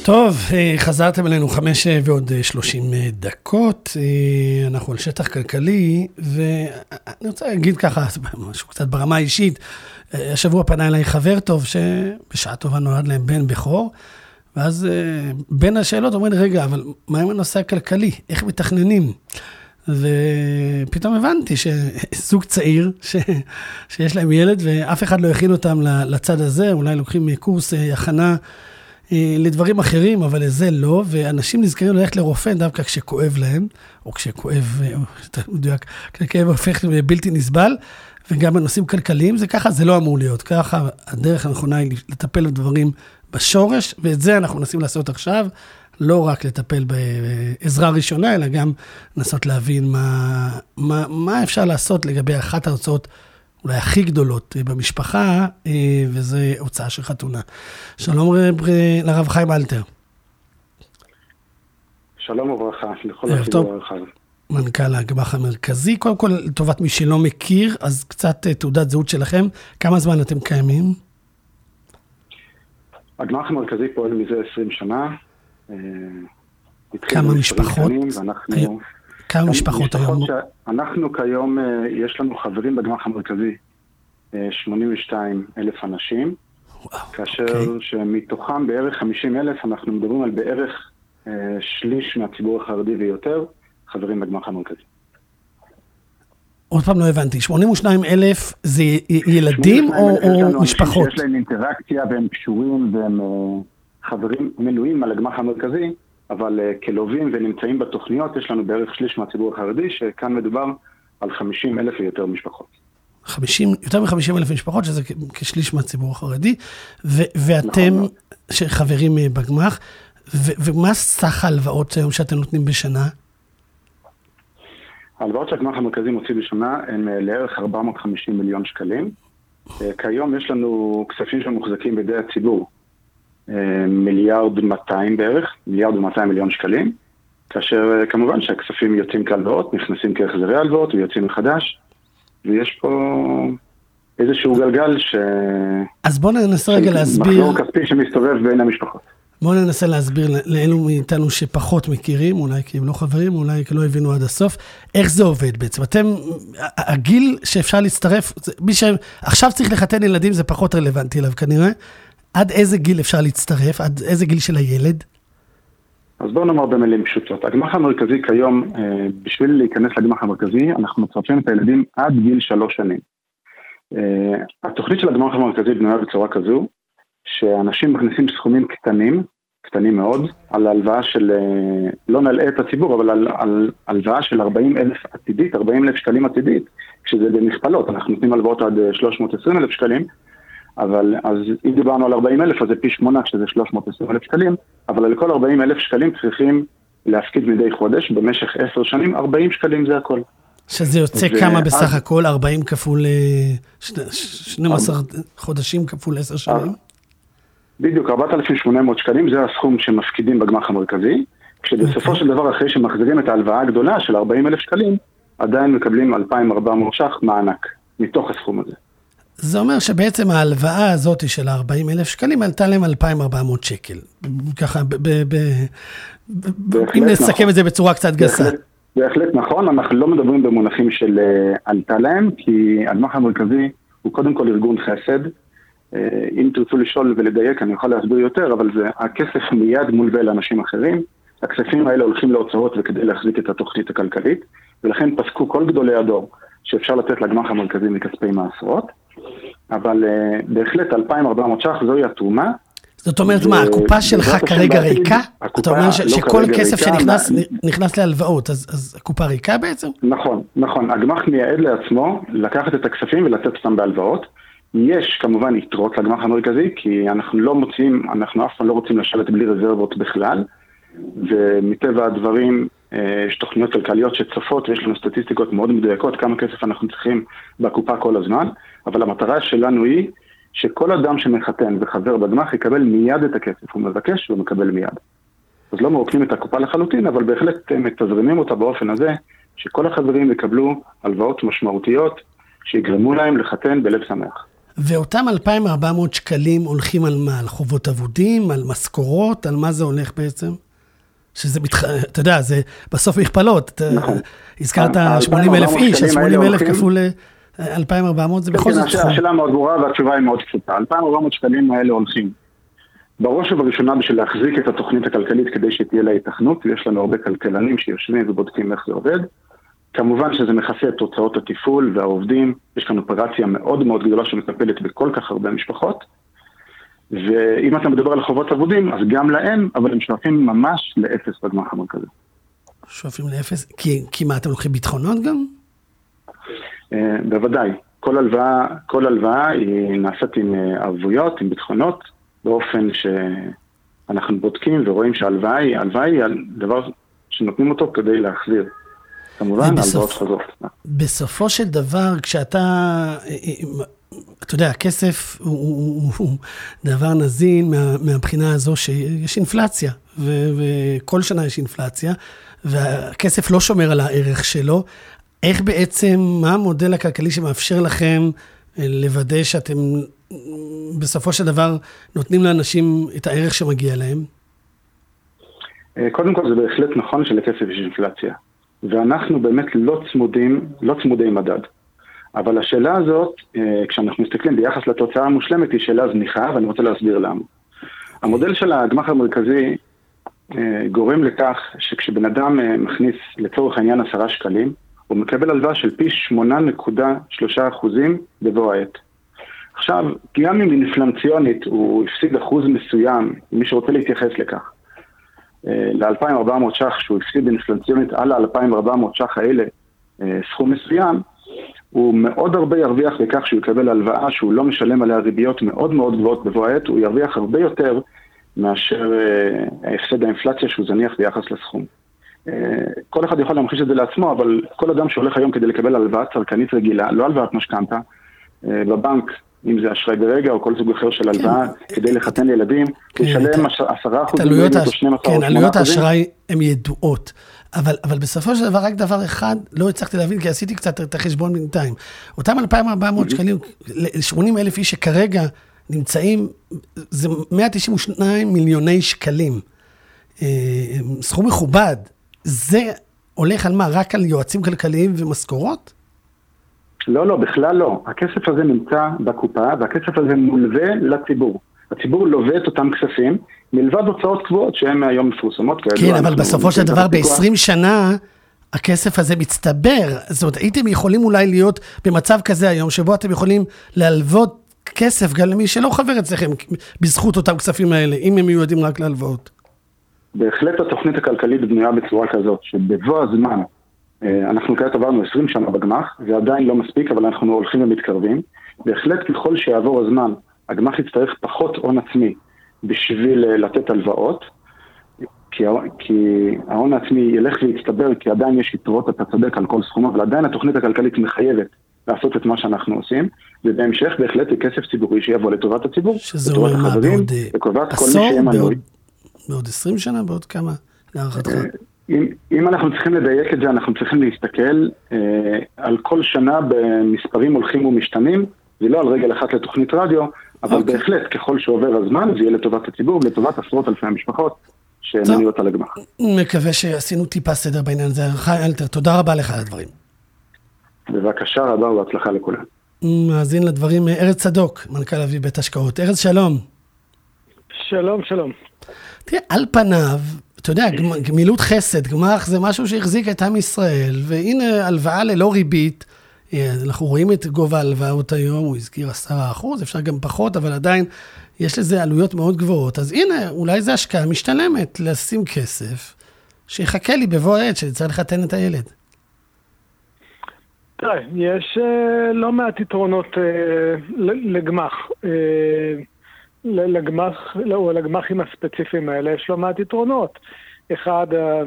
טוב, חזרתם אלינו 5:30 דקות, אנחנו על שטח כלכלי, ואני רוצה להגיד ככה, משהו קצת ברמה האישית, השבוע פנה אליי חבר טוב, שבשעה טובה נולד להם בן בכור, ואז בין השאלות אומרים, רגע, אבל מה עם הנושא הכלכלי? איך מתכננים? ופתאום הבנתי שזוג צעיר, שיש להם ילד, ואף אחד לא הכין אותם לצד הזה, אולי לוקחים קורס הכנה, לדברים אחרים, אבל לזה לא, ואנשים נזכרים ללכת לרופא דווקא כשכואב להם, או כשכואב, כשכאב הופך בלתי נסבל, וגם בנושאים כלכליים, זה ככה, זה לא אמור להיות, ככה הדרך הנכונה היא לטפל בדברים בשורש, ואת זה אנחנו מנסים לעשות עכשיו, לא רק לטפל בעזרה ראשונה, אלא גם לנסות להבין מה אפשר לעשות לגבי אחת ההוצאות אולי הכי גדולות במשפחה, וזה הוצאה של חתונה. שלום לרב חיים אלתר. שלום וברכה, לכל הציבור הרחב. מנכ"ל הגמ"ח המרכזי. קודם כל, לטובת מי שלא מכיר, אז קצת תעודת זהות שלכם. כמה זמן אתם קיימים? הגמ"ח המרכזי פועל מזה 20 שנה. כמה משפחות? כמה משפחות היום? אנחנו כיום, יש לנו חברים בגמ"ח המרכזי, 82,000 אנשים, כאשר שמתוכם בערך 50,000, אנחנו מדברים על בערך שליש מהציבור החרדי ויותר, חברים בגמ"ח המרכזי. עוד פעם לא הבנתי, 82,000 זה ילדים או משפחות? יש להם אינטראקציה והם קשורים והם חברים מנויים על הגמ"ח המרכזי, אבל כלובים ונמצאים בתוכניות, יש לנו בערך שליש מהציבור החרדי, שכאן מדובר על 50,000 ויותר משפחות. יותר מ-50,000 משפחות, שזה כשליש מהציבור החרדי, ואתם שחברים בגמ"ח, ומה סך ההלוואות היום שאתם נותנים בשנה? ההלוואות שהגמ"ח המרכזי מוציא בשנה הן לערך 450 מיליון שקלים. כיום יש לנו כספים שמוחזקים בידי הציבור, 1.2 מיליארד בערך, 1.2 מיליארד שקלים, כאשר כמובן שהכספים יוצאים כהלוואות, נכנסים כהחזרי הלוואות ויוצאים מחדש, ויש פה איזשהו גלגל אז בואו ננסה רגע להסביר... מחזור כספי שמסתובב בין המשפחות. בואו ננסה להסביר לאלו מאיתנו שפחות מכירים, אולי כי הם לא חברים, אולי כי לא הבינו עד הסוף, איך זה עובד בעצם. אתם, הגיל שאפשר להצטרף, מי שעכשיו צריך לחתן ילדים זה פחות רלוונטי אליו כנראה, עד איזה גיל אפשר להצטרף? עד איזה גיל של הילד? אז בואו נאמר במילים פשוטות. הגמ"ח המרכזי כיום, בשביל להיכנס לגמ"ח המרכזי, אנחנו מצרפים את הילדים עד גיל 3 שנים. התוכנית של הגמ"ח המרכזי בנויה בצורה כזו, שאנשים מכניסים סכומים קטנים מאוד, על הלוואה של, לא נלאה את הציבור, אבל על הלוואה של 40,000 עתידית, 40,000 שקלים עתידית, כשזה במכפלות, אנחנו נותנים הלוואות עד 320,000 שקלים, אבל אז אם דיברנו על 40,000, אז זה פי 8 שזה 320,000 שקלים, אבל על כל 40,000 שקלים צריכים להפקיד מדי חודש, במשך 10 שנים, 40 שקלים זה הכל. שזה יוצא כמה בסך הכל? 40 כפול 12 חודשים כפול 10 שנים? בדיוק, 4,800 שקלים, זה הסכום שמפקידים בגמ"ח המרכזי, כשבסופו של דבר אחרי שמחזירים את ההלוואה הגדולה של 40,000 שקלים, עדיין מקבלים 2,400 ש"ח מענק, מתוך הסכום הזה. זה אומר שבעצם ההלוואה הזאת של 40,000 שקלים עלתה להם 2,400 שקל. ככה, אם נסכם את זה בצורה קצת גסה. בהחלט נכון, אנחנו לא מדברים במונחים של עלתה להם, כי הגמ"ח המרכזי הוא קודם כל ארגון חסד. אם תרצו לשאול ולדייק, אני יכול להסביר יותר, אבל זה הכסף מיד מולווה לאנשים אחרים. הכספים האלה הולכים להוצאות וכדי להחזיק את התוכנית הכלכלית, ולכן פסקו כל גדולי הדור שאפשר לתת לגמ"ח המרכזי מכספי מעשרות. אבל בהחלט 2,400 ש"ח זוהי התרומה. זאת אומרת מה, הקופה שלך כרגע ריקה? אתה אומר שכל כסף שנכנס להלוואות, אז הקופה ריקה בעצם? נכון. הגמ"ח מייעד לעצמו לקחת את הכספים ולתת אותם בהלוואות. יש כמובן יתרות לגמ"ח המרכזי, כי אנחנו אף פעם לא רוצים לשבת בלי רזרבות בכלל, ומטבע הדברים יש תוכניות כלכליות שצופות, ויש לנו סטטיסטיקות מאוד מדויקות, כמה כסף אנחנו צריכים בקופה כל הזמן, אבל המטרה שלנו היא שכל אדם שמחתן וחבר בגמ"ח יקבל מיד את הכסף, הוא מבקש והוא מקבל מיד. אז לא מרוקנים את הקופה לחלוטין, אבל בהחלט מתזרימים אותה באופן הזה, שכל החברים יקבלו הלוואות משמעותיות, שיגרמו להם לחתן בלב שמח. ואותם 2,400 שקלים הולכים על מה? על חובות אבודים, על משכורות, על מה זה הולך בעצם? שזה, אתה יודע, זה בסוף מכפלות. נכון. הזכרת 80,000 איש, אז 80,000 כפול 2,400 זה בכל זאת סכום. השאלה מאוד ברורה והתשובה היא מאוד פשוטה. 2,400 שקלים האלה הולכים. בראש ובראשונה בשביל להחזיק את התוכנית הכלכלית כדי שתהיה לה התכנות, ויש לנו הרבה כלכלנים שיושבים ובודקים איך זה עובד. כמובן שזה מכסה את תוצאות התפעול והעובדים, יש כאן אופרציה מאוד מאוד גדולה שמטפלת בכל כך הרבה משפחות, ואם אתה מדבר על חובות עבודים, אז גם להם, אבל הם שואפים ממש לאפס בגמ"ח המרכזי. שואפים לאפס? כי מה, אתם לוקחים ביטחונות גם? בוודאי. כל הלוואה היא נעשית עם ערבויות, עם ביטחונות, באופן שאנחנו בודקים ורואים שההלוואה היא דבר שנותנים אותו כדי להחזיר. כמובן, הלוואות חוזרות. בסופו של דבר, כשאתה, אתה יודע, הכסף הוא דבר נזין מהבחינה הזו שיש אינפלציה, וכל שנה יש אינפלציה, והכסף לא שומר על הערך שלו. איך בעצם, מה המודל הכלכלי שמאפשר לכם לוודא שאתם בסופו של דבר נותנים לאנשים את הערך שמגיע להם? קודם כל זה בהחלט נכון שלכסף יש אינפלציה. ואנחנו באמת לא צמודי מדד. אבל השאלה הזאת, כשאנחנו מסתכלים ביחס לתוצאה המושלמת, היא שאלה זניחה, ואני רוצה להסביר למה. המודל של הגמ"ח המרכזי גורם לכך שכשבן אדם מכניס לצורך העניין 10 שקלים, הוא מקבל הלוואה של פי 8.3% בבוא העת. עכשיו, גם אם אינפלציונית הוא הפסיד אחוז מסוים, מי שרוצה להתייחס לכך, ל-2,400 ש"ח שהוא הפסיד אינפלציונית על ה-2,400 ש"ח האלה סכום מסוים, הוא מאוד הרבה ירוויח בכך שהוא יקבל הלוואה שהוא לא משלם עליה ריביות מאוד מאוד גבוהות בבוא העת, הוא ירוויח הרבה יותר מאשר הפסד האינפלציה שהוא זניח ביחס לסכום. כל אחד יכול להמחיש את זה לעצמו, אבל כל אדם שהולך היום כדי לקבל הלוואה צרכנית רגילה, לא הלוואת משכנתא, בבנק, אם זה אשראי ברגע או כל סוג אחר של הלוואה, כדי לחתן ילדים, הוא ישלם 10% או 12% או 8%. כן, עלויות האשראי הן ידועות. אבל בסופו של דבר רק דבר אחד לא הצלחתי להבין, כי עשיתי קצת את החשבון בינתיים. אותם 2,400 שקלים, 80,000 איש שכרגע נמצאים, זה 192 מיליוני שקלים. סכום מכובד. זה הולך על מה? רק על יועצים כלכליים ומשכורות? לא, בכלל לא. הכסף הזה נמצא בקופה, והכסף הזה מולווה לציבור. הציבור לווה את אותם כספים, מלבד הוצאות קבועות שהן מהיום מפורסמות. כן, אבל בסופו של דבר ב-20 שנה, הכסף הזה מצטבר. זאת אומרת, הייתם יכולים אולי להיות במצב כזה היום, שבו אתם יכולים להלוות כסף גם למי שלא חבר אצלכם, בזכות אותם כספים האלה, אם הם מיועדים רק להלוואות. בהחלט התוכנית הכלכלית בנויה בצורה כזאת, שבבוא הזמן, אנחנו כעת עברנו 20 שנה בגמ"ח, זה עדיין לא מספיק, אבל אנחנו הולכים ומתקרבים. בהחלט ככל שיעבור הזמן, הגמ"ח יצטרך פחות הון עצמי בשביל לתת הלוואות, כי ההון העצמי ילך ויצטבר, כי עדיין יש יתרות, אתה צודק על כל סכום, אבל עדיין התוכנית הכלכלית מחייבת לעשות את מה שאנחנו עושים, ובהמשך בהחלט כסף ציבורי שיבוא לטובת הציבור, שזה אומר מה, בעוד עשור, בעוד 20 שנה, בעוד כמה, להערכתך? אם אנחנו צריכים לדייק את זה, אנחנו צריכים להסתכל על כל שנה במספרים הולכים ומשתנים, זה לא על רגל אחת לתוכנית רדיו, אבל בהחלט ככל שעובר הזמן, זה יהיה לטובת הציבור, לטובת עשרות אלפי המשפחות שמנויות על הגמ"ח. מקווה שעשינו טיפה סדר בעניין הזה. חיים אלתר, תודה רבה לך על הדברים. בבקשה רבה ובהצלחה לכולם. מאזין לדברים, ארז צדוק, מנכ"ל אביב בית השקעות. ארז, שלום. שלום. תראה, על פניו, אתה יודע, גמילות חסד, גמ"ח זה משהו שהחזיק את עם ישראל, והנה הלוואה ללא ריבית, אנחנו רואים את גובה ההלוואות היום, הוא הזכיר 10%, אפשר גם פחות, אבל עדיין יש לזה עלויות מאוד גבוהות, אז הנה, אולי זה השקעה משתלמת לשים כסף, שיחכה לי בבוא העת, שצריך לחתן את הילד. תראה, יש לא מעט יתרונות לגמ"ח. לגמ"חים הספציפיים האלה יש לא מעט יתרונות. אחד,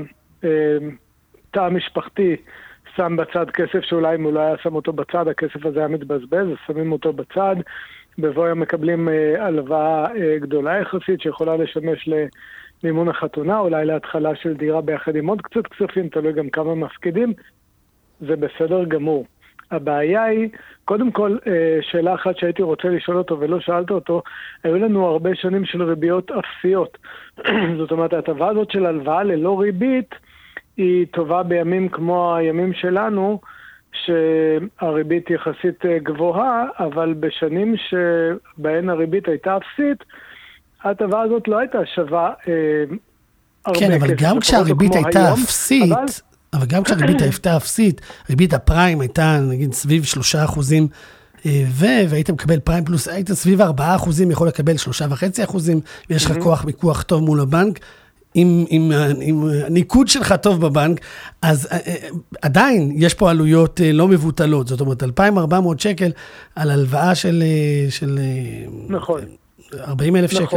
תא משפחתי שם בצד כסף שאולי אם הוא לא היה שם אותו בצד, הכסף הזה היה מתבזבז, אז שמים אותו בצד. בבוא הם מקבלים הלוואה גדולה יחסית שיכולה לשמש למימון החתונה, אולי להתחלה של דירה ביחד עם עוד קצת כספים, תלוי גם כמה מפקידים. זה בסדר גמור. הבעיה היא, קודם כל, שאלה אחת שהייתי רוצה לשאול אותו ולא שאלת אותו, היו לנו הרבה שנים של ריביות אפסיות. זאת אומרת, ההטבה הזאת של הלוואה ללא ריבית, היא טובה בימים כמו הימים שלנו, שהריבית יחסית גבוהה, אבל בשנים שבהן הריבית הייתה אפסית, ההטבה הזאת לא הייתה שווה הרבה כן, אבל גם כשהריבית הייתה אפסית, אבל גם כשהריבית הייתה אפסית, ריבית הפריים הייתה נגיד סביב 3%, והיית מקבל פריים פלוס, היית סביב 4%, יכול לקבל 3.5%, ויש לך כוח מיקוח טוב מול הבנק, עם הניקוד שלך טוב בבנק, אז עדיין יש פה עלויות לא מבוטלות, זאת אומרת 2,400 שקל על הלוואה של נכון. 40,000 שקל,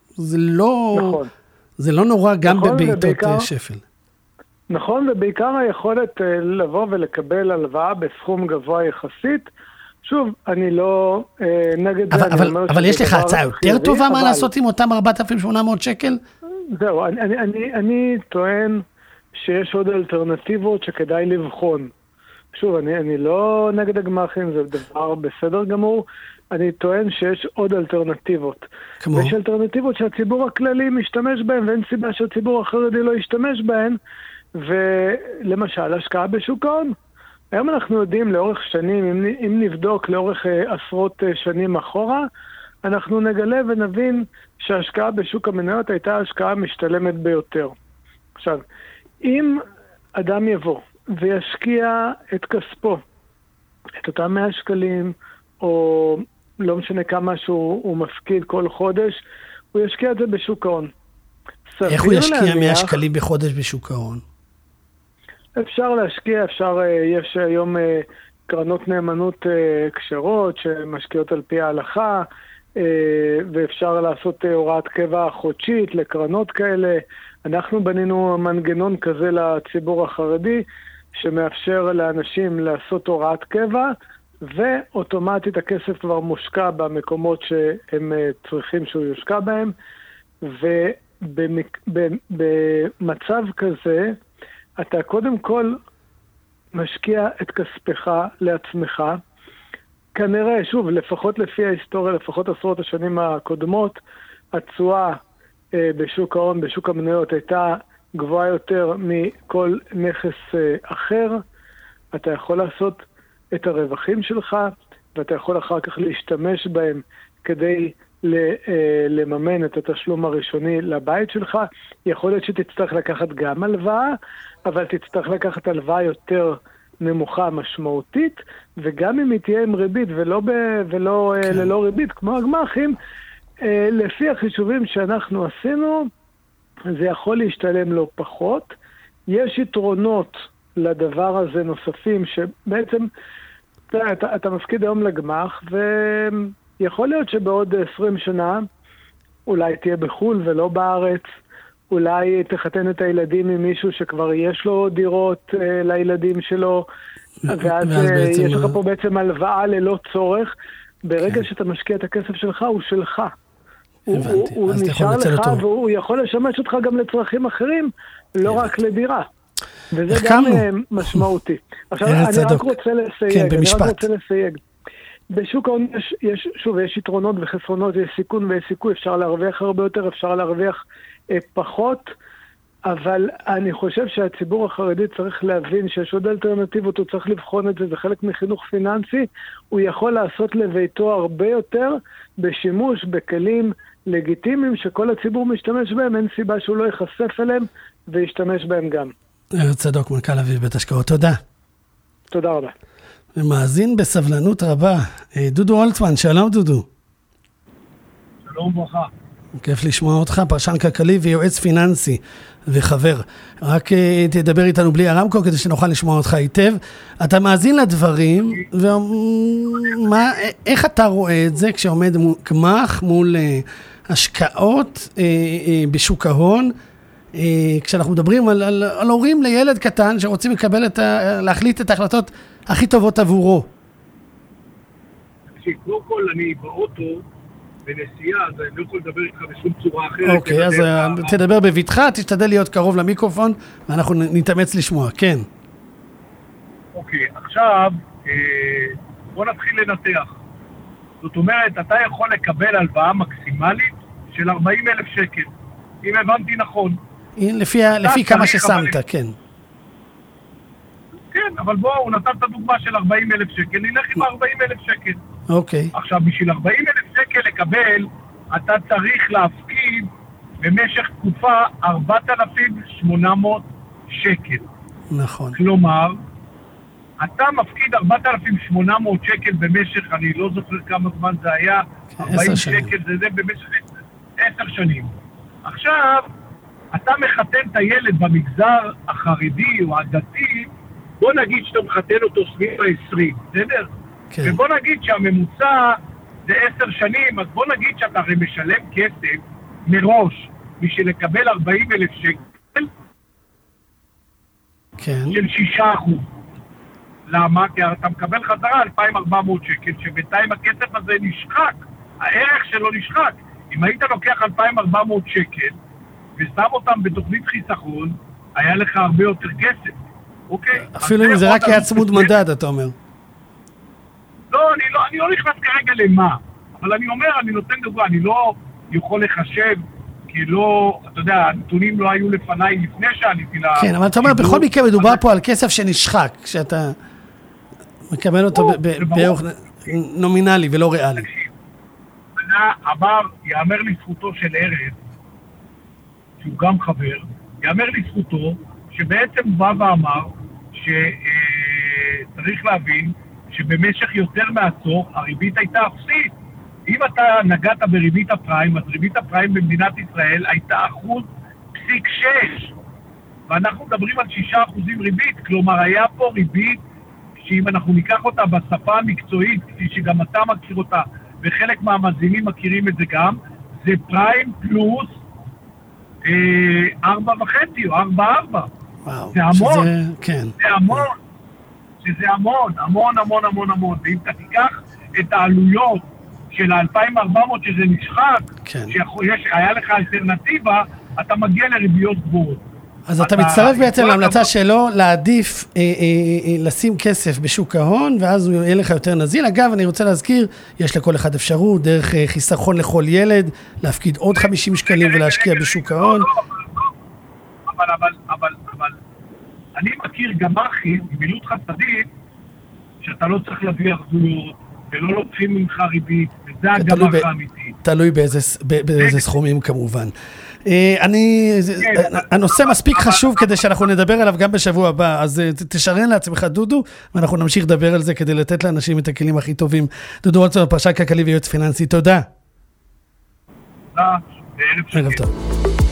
זה לא נורא גם בבעיתות שפל. נכון, ובעיקר היכולת לבוא ולקבל הלוואה בסכום גבוה יחסית, שוב, אני לא נגד זה. אבל יש לך הצעה יותר טובה מה לעשות עם אותם 4,800 שקל? זהו, אני טוען שיש עוד אלטרנטיבות שכדאי לבחון. שוב, אני לא נגד הגמחים, זה דבר בסדר גמור. אני טוען שיש עוד אלטרנטיבות. כמו? יש אלטרנטיבות שהציבור הכללי משתמש בהן, ואין סיבה שהציבור החרדי לא ישתמש בהן. ולמשל, השקעה בשוק ההון. היום אנחנו יודעים לאורך שנים, אם נבדוק לאורך עשרות שנים אחורה, אנחנו נגלה ונבין שההשקעה בשוק המניות הייתה השקעה משתלמת ביותר. עכשיו, אם אדם יבוא וישקיע את כספו, את אותם 100 שקלים, או לא משנה כמה שהוא מפקיד כל חודש, הוא ישקיע את זה בשוק ההון. איך הוא ישקיע 100 שקלים בחודש בשוק ההון? אפשר להשקיע, יש היום קרנות נאמנות קשרות שמשקיעות על פי ההלכה, ואפשר לעשות הוראת קבע חודשית לקרנות כאלה. אנחנו בנינו מנגנון כזה לציבור החרדי, שמאפשר לאנשים לעשות הוראת קבע, ואוטומטית הכסף כבר מושקע במקומות שהם צריכים שהוא יושקע בהם, ובמצב כזה, אתה קודם כל משקיע את כספך לעצמך, כנראה, שוב, לפחות לפי ההיסטוריה, לפחות עשרות השנים הקודמות, התשואה בשוק ההון, בשוק המניות, הייתה גבוהה יותר מכל נכס אחר. אתה יכול לעשות את הרווחים שלך, ואתה יכול אחר כך להשתמש בהם כדי לממן את התשלום הראשוני לבית שלך. יכול להיות שתצטרך לקחת גם הלוואה, אבל תצטרך לקחת הלוואה יותר נמוכה משמעותית, וגם אם היא תהיה עם ריבית ולא ללא ריבית, כמו הגמחים, לפי החישובים שאנחנו עשינו, זה יכול להשתלם לא פחות. יש יתרונות לדבר הזה נוספים, שבעצם אתה מפקיד היום לגמח, ויכול להיות שבעוד 20 שנה, אולי תהיה בחול ולא בארץ, אולי תחתן את הילדים עם מישהו שכבר יש לו דירות לילדים שלו, ואז יש לך פה בעצם הלוואה ללא צורך. ברגע שאתה משקיע את הכסף שלך, הוא שלך. הוא נשאר לך, והוא יכול לשמש אותך גם לצרכים אחרים, לא רק לדירה. וזה גם משמעותי. עכשיו, אני רק רוצה לסייג. בשוק ההון יש יתרונות וחסרונות, יש סיכון ויש סיכוי, אפשר להרוויח הרבה יותר, אפשר להרוויח פחות, אבל אני חושב שהציבור החרדי צריך להבין שיש עוד אלטרנטיבות, הוא צריך לבחון את זה, זה חלק מחינוך פיננסי, הוא יכול לעשות לביתו הרבה יותר בשימוש בכלים לגיטימיים שכל הציבור משתמש בהם, אין סיבה שהוא לא ייחשף אליהם וישתמש בהם גם. צדוק, מנכ"ל אביב בית השקעות, תודה. תודה רבה. ומאזין בסבלנות רבה, דודו הולצמן, שלום דודו. שלום ברכה. כיף לשמוע אותך, פרשן כלכלי ויועץ פיננסי וחבר. רק תדבר איתנו בלי הרמקול כדי שנוכל לשמוע אותך היטב. אתה מאזין לדברים, איך אתה רואה את זה כשעומד גמח מול השקעות בשוק ההון, כשאנחנו מדברים על הורים לילד קטן שרוצים להחליט את ההחלטות הכי טובות עבורו? קודם כל אני באוטו, בנסיעה, אז אני לא יכול לדבר איתך בשום צורה אחרת. אוקיי, אז תדבר בביתך, תשתדל להיות קרוב למיקרופון, ואנחנו נתאמץ לשמוע, כן. אוקיי, עכשיו, בוא נתחיל לנתח. זאת אומרת, אתה יכול לקבל הלוואה מקסימלית של 40,000 שקל, אם הבנתי נכון. לפי כמה ששמת, כן. כן, אבל בוא, הוא נתן את הדוגמה של 40,000 שקל, נלך עם 40,000 שקל. אוקיי. עכשיו, בשביל 40,000 שקל לקבל, אתה צריך להפקיד במשך תקופה 4,800 שקל. נכון. כלומר, אתה מפקיד 4,800 שקל במשך, אני לא זוכר כמה זמן זה היה, 40 שקל זה במשך 10 שנים. עכשיו, אתה מחתן את הילד במגזר החרדי או הדתי, בוא נגיד שאתה מחתן אותו סביב ה-20, בסדר? כן. ובוא נגיד שהממוצע זה 10 שנים, אז בוא נגיד שאתה הרי משלם כסף מראש בשביל לקבל 40,000 שקל, כן. של 6%. למה? כי אתה מקבל חזרה 2,400 שקל, שבינתיים הכסף הזה נשחק, הערך שלו נשחק. אם היית לוקח 2,400 שקל ושם אותם בתוכנית חיסכון, היה לך הרבה יותר כסף. אוקיי? אפילו אם זה רק היה צמוד מדד, אתה אומר. לא, אני לא נכנס כרגע למה, אבל אני אומר, אני נותן דוגמה, אני לא יכול לחשב, כי לא, אתה יודע, הנתונים לא היו לפניי לפני שעליתי לה... כן, אבל אתה אומר, בכל מקרה מדובר פה על כסף שנשחק, כשאתה מקבל אותו בערך נומינלי ולא ריאלי. אמר, יאמר לזכותו של ארז, שהוא גם חבר, יאמר לזכותו, שבעצם הוא בא ואמר שצריך להבין שבמשך יותר מעשור הריבית הייתה אפסית. אם אתה נגעת בריבית הפריים, אז ריבית הפריים במדינת ישראל הייתה 1.6%. ואנחנו מדברים על 6% ריבית, כלומר היה פה ריבית שאם אנחנו ניקח אותה בשפה המקצועית, כפי שגם אתה מכיר אותה, וחלק מהמאזינים מכירים את זה גם, זה פריים פלוס 4.5 או 4.4. וואו, זה המון, כן. זה המון, שזה המון, המון, המון, המון, המון. ואם אתה תיקח את העלויות של ה-2,400 שזה נשחק, כן. שהיה לך אלטרנטיבה, אתה מגיע לריביות גבוהות. אז אתה מצטרף בעצם להמלצה שלו להעדיף לשים כסף בשוק ההון, ואז הוא יהיה לך יותר נזיל. אגב, אני רוצה להזכיר, יש לכל אחד אפשרות, דרך חיסכון לכל ילד, להפקיד עוד 50 שקלים ולהשקיע בשוק ההון. אבל אני מכיר גמ"חים, גמילות חסדית, שאתה לא צריך להביא אחזויות, ולא לוקחים ממך ריבית, וזה הגמ"ח האמיתי. תלוי באיזה סכומים כמובן. הנושא מספיק חשוב כדי שאנחנו נדבר עליו גם בשבוע הבא, אז תשרן לעצמך דודו, ואנחנו נמשיך לדבר על זה כדי לתת לאנשים את הכלים הכי טובים. דודו וולצמן, פרשן כלכלי ויועץ פיננסי, תודה. תודה, ערב טוב.